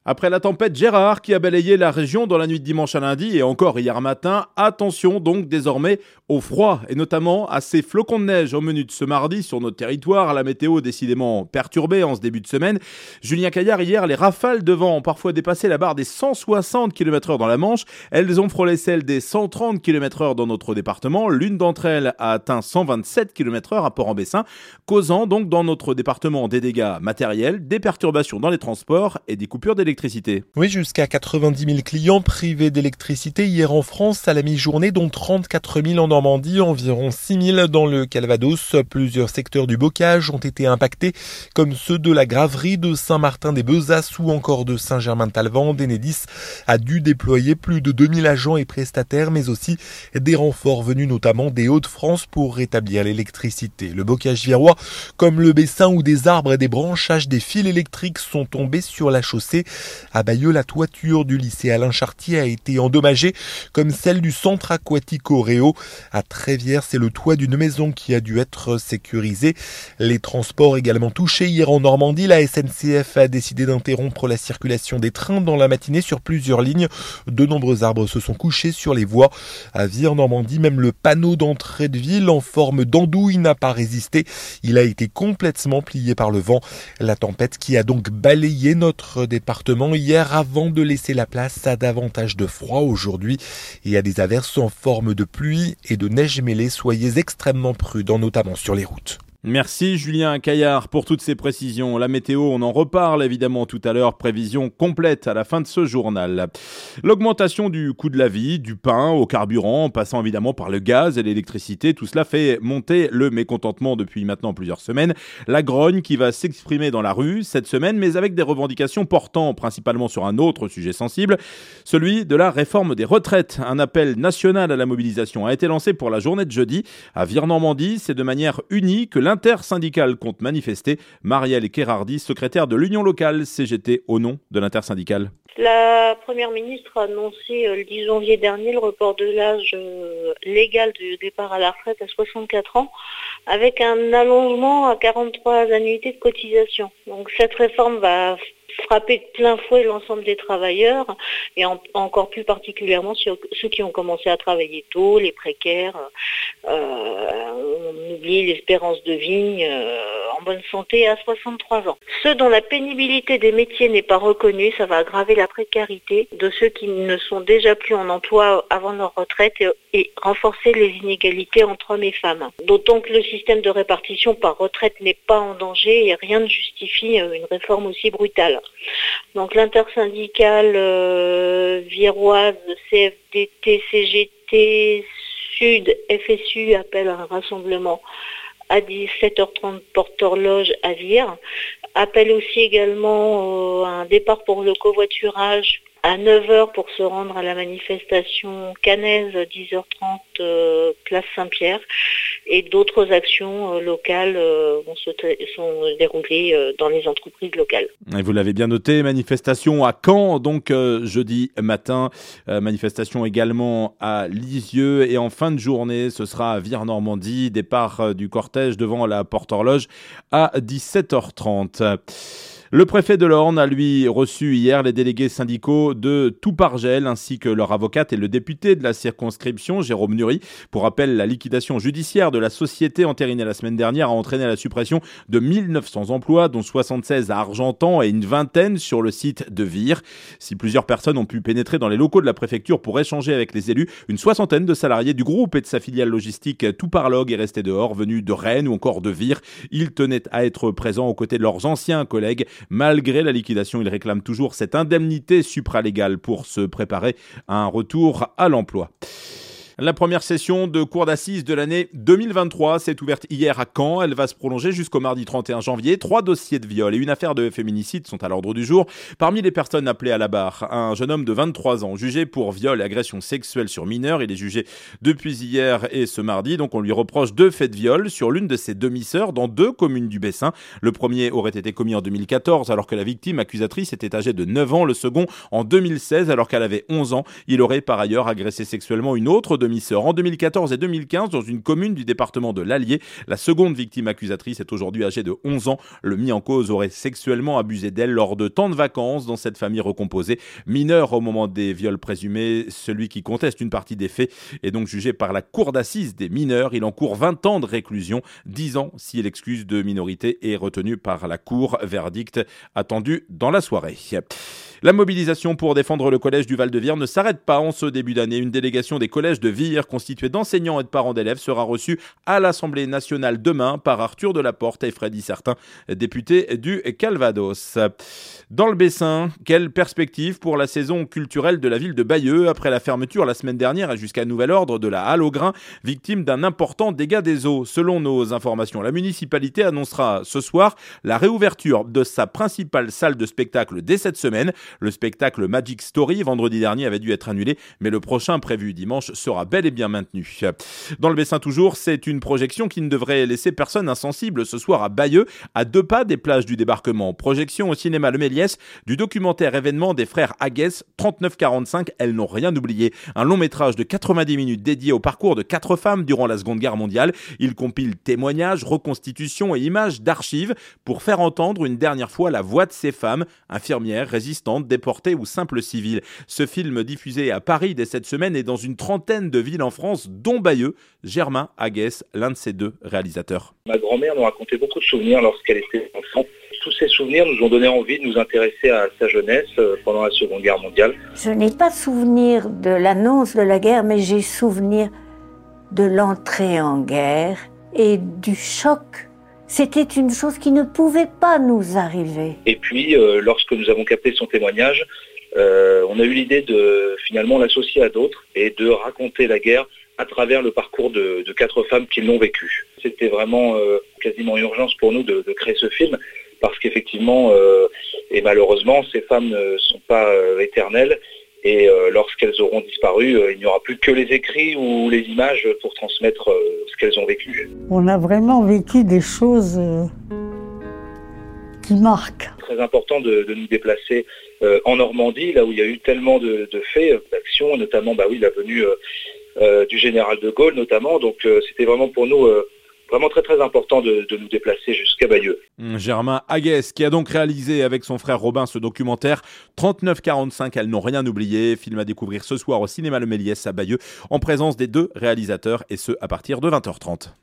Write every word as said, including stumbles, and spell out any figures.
Après la tempête Gérard qui a balayé la région dans la nuit de dimanche à lundi et encore hier matin, attention donc désormais au froid et notamment à ces flocons de neige au menu de ce mardi sur notre territoire. La météo décidément perturbée en ce début de semaine. Julien Caillard, hier, les rafales de vent ont parfois dépassé la barre des cent soixante kilomètres heure dans la Manche. Elles ont frôlé celle des cent trente kilomètres heure dans notre département. L'une d'entre elles a atteint cent vingt-sept kilomètres heure à Port-en-Bessin, causant donc dans notre département des dégâts matériels, des perturbations dans les transports et des coupures d'électricité. Oui, jusqu'à quatre-vingt-dix mille clients privés d'électricité hier en France à la mi-journée, dont trente-quatre mille en Normandie, environ six mille dans le Calvados. Plusieurs secteurs du bocage ont été impactés, comme ceux de la Graverie, de Saint-Martin-des-Bezasses ou encore de Saint-Germain-de-Talvent. Enedis a dû déployer plus de deux mille agents et prestataires, mais aussi des renforts venus notamment des Hauts-de-France pour rétablir l'électricité. Le bocage virois, comme le Bessin où des arbres et des branchages des fils électriques sont tombés sur la chaussée. À Bayeux, la toiture du lycée Alain Chartier a été endommagée, comme celle du centre aquatique Oréo. À Trévière, c'est le toit d'une maison qui a dû être sécurisé. Les transports également touchés hier en Normandie. La S N C F a décidé d'interrompre la circulation des trains dans la matinée sur plusieurs lignes. De nombreux arbres se sont couchés sur les voies. À Vie en Normandie, même le panneau d'entrée de ville en forme d'andouille n'a pas résisté. Il a été complètement plié par le vent. La tempête qui a donc balayé notre département hier avant de laisser la place à davantage de froid aujourd'hui et à des averses en forme de pluie et de neige mêlée. Soyez extrêmement prudents, notamment sur les routes. Merci Julien Caillard pour toutes ces précisions. La météo, on en reparle évidemment tout à l'heure. Prévision complète à la fin de ce journal. L'augmentation du coût de la vie, du pain au carburant, en passant évidemment par le gaz et l'électricité, tout cela fait monter le mécontentement depuis maintenant plusieurs semaines. La grogne qui va s'exprimer dans la rue cette semaine, mais avec des revendications portant principalement sur un autre sujet sensible, celui de la réforme des retraites. Un appel national à la mobilisation a été lancé pour la journée de jeudi. À Vire-Normandie, c'est de manière unie que l'intersyndicale compte manifester. Marielle Kérardi, secrétaire de l'Union locale C G T au nom de l'intersyndicale. La Première ministre a annoncé le dix janvier dernier le report de l'âge légal du départ à la retraite à soixante-quatre ans avec un allongement à quarante-trois annuités de cotisation. Donc cette réforme va frapper de plein fouet l'ensemble des travailleurs et en, encore plus particulièrement sur ceux qui ont commencé à travailler tôt, les précaires, euh, on oublie l'espérance de vie euh, en bonne santé à soixante-trois ans. Ceux dont la pénibilité des métiers n'est pas reconnue, ça va aggraver la précarité de ceux qui ne sont déjà plus en emploi avant leur retraite et, et renforcer les inégalités entre hommes et femmes. D'autant que le système de répartition par retraite n'est pas en danger et rien ne justifie une réforme aussi brutale. Donc l'intersyndicale euh, viroise, C F D T, C G T, Sud, F S U appelle un rassemblement à dix-sept heures trente porte horloge à Vire. Appelle aussi également euh, un départ pour le covoiturage à neuf heures pour se rendre à la manifestation Cannaise, dix heures trente, euh, place Saint-Pierre. Et d'autres actions euh, locales euh, vont se t- sont déroulées euh, dans les entreprises locales. Et vous l'avez bien noté, manifestation à Caen, donc euh, jeudi matin, euh, manifestation également à Lisieux, et en fin de journée, ce sera à Vire-Normandie, départ euh, du cortège devant la porte-horloge à dix-sept heures trente. Le préfet de l'Orne a lui reçu hier les délégués syndicaux de Toupargel ainsi que leur avocate et le député de la circonscription, Jérôme Nury. Pour rappel, la liquidation judiciaire de la société entérinée la semaine dernière a entraîné la suppression de mille neuf cents emplois, dont soixante-seize à Argentan et une vingtaine sur le site de Vire. Si plusieurs personnes ont pu pénétrer dans les locaux de la préfecture pour échanger avec les élus, une soixantaine de salariés du groupe et de sa filiale logistique Touparlog est resté dehors, venus de Rennes ou encore de Vire. Ils tenaient à être présents aux côtés de leurs anciens collègues. Malgré la liquidation, ils réclament toujours cette indemnité supralégale pour se préparer à un retour à l'emploi. La première session de cour d'assises de l'année deux mille vingt-trois s'est ouverte hier à Caen. Elle va se prolonger jusqu'au mardi trente et un janvier. Trois dossiers de viol et une affaire de féminicide sont à l'ordre du jour. Parmi les personnes appelées à la barre, un jeune homme de vingt-trois ans jugé pour viol et agression sexuelle sur mineur. Il est jugé depuis hier et ce mardi. Donc on lui reproche deux faits de viol sur l'une de ses demi-sœurs dans deux communes du Bessin. Le premier aurait été commis en deux mille quatorze alors que la victime accusatrice était âgée de neuf ans. Le second en deux mille seize alors qu'elle avait onze ans. Il aurait par ailleurs agressé sexuellement une autre demi-sœur en deux mille quatorze et deux mille quinze dans une commune du département de l'Allier. La seconde victime accusatrice est aujourd'hui âgée de onze ans. Le mis en cause aurait sexuellement abusé d'elle lors de temps de vacances dans cette famille recomposée. Mineur au moment des viols présumés, celui qui conteste une partie des faits est donc jugé par la cour d'assises des mineurs. Il encourt vingt ans de réclusion, dix ans si l'excuse de minorité est retenue par la cour. Verdict attendu dans la soirée. La mobilisation pour défendre le collège du Val-de-Vire ne s'arrête pas en ce début d'année. Une délégation des collèges de Vire, constituée d'enseignants et de parents d'élèves, sera reçue à l'Assemblée nationale demain par Arthur Delaporte et Freddy Certain, députés du Calvados. Dans le Bessin, quelle perspective pour la saison culturelle de la ville de Bayeux après la fermeture la semaine dernière et jusqu'à nouvel ordre de la Halle au Grain, victime d'un important dégât des eaux. Selon nos informations, la municipalité annoncera ce soir la réouverture de sa principale salle de spectacle dès cette semaine. Le spectacle Magic Story, vendredi dernier, avait dû être annulé, mais le prochain, prévu dimanche, sera bel et bien maintenu. Dans le Bessin toujours, c'est une projection qui ne devrait laisser personne insensible ce soir à Bayeux, à deux pas des plages du débarquement. Projection au cinéma Le Méliès du documentaire événement des frères Aguès, trente-neuf quarante-cinq, Elles n'ont rien oublié. Un long métrage de quatre-vingt-dix minutes dédié au parcours de quatre femmes durant la Seconde Guerre mondiale. Il compile témoignages, reconstitutions et images d'archives pour faire entendre une dernière fois la voix de ces femmes, infirmières, résistantes, déportés ou simples civils. Ce film diffusé à Paris dès cette semaine est dans une trentaine de villes en France, dont Bayeux. Germain Aguès, l'un de ces deux réalisateurs. Ma grand-mère nous racontait beaucoup de souvenirs lorsqu'elle était enfant. Tous ces souvenirs nous ont donné envie de nous intéresser à sa jeunesse pendant la Seconde Guerre mondiale. Je n'ai pas souvenir de l'annonce de la guerre, mais j'ai souvenir de l'entrée en guerre et du choc. C'était une chose qui ne pouvait pas nous arriver. Et puis, euh, lorsque nous avons capté son témoignage, euh, on a eu l'idée de finalement l'associer à d'autres et de raconter la guerre à travers le parcours de, de quatre femmes qui l'ont vécu. C'était vraiment euh, quasiment urgence pour nous de, de créer ce film parce qu'effectivement, euh, et malheureusement, ces femmes ne sont pas euh, éternelles. Et euh, lorsqu'elles auront disparu, euh, il n'y aura plus que les écrits ou les images pour transmettre euh, ce qu'elles ont vécu. On a vraiment vécu des choses euh, qui marquent. C'est très important de, de nous déplacer euh, en Normandie, là où il y a eu tellement de, de faits, d'actions, notamment bah oui, la venue euh, euh, du général de Gaulle notamment. Donc euh, c'était vraiment pour nous euh, vraiment très très important de, de nous déplacer jusqu'à Bayeux. Germain Aguès, qui a donc réalisé avec son frère Robin ce documentaire trente-neuf quarante-cinq, Elles n'ont rien oublié, film à découvrir ce soir au cinéma Le Méliès à Bayeux, en présence des deux réalisateurs, et ce à partir de vingt heures trente.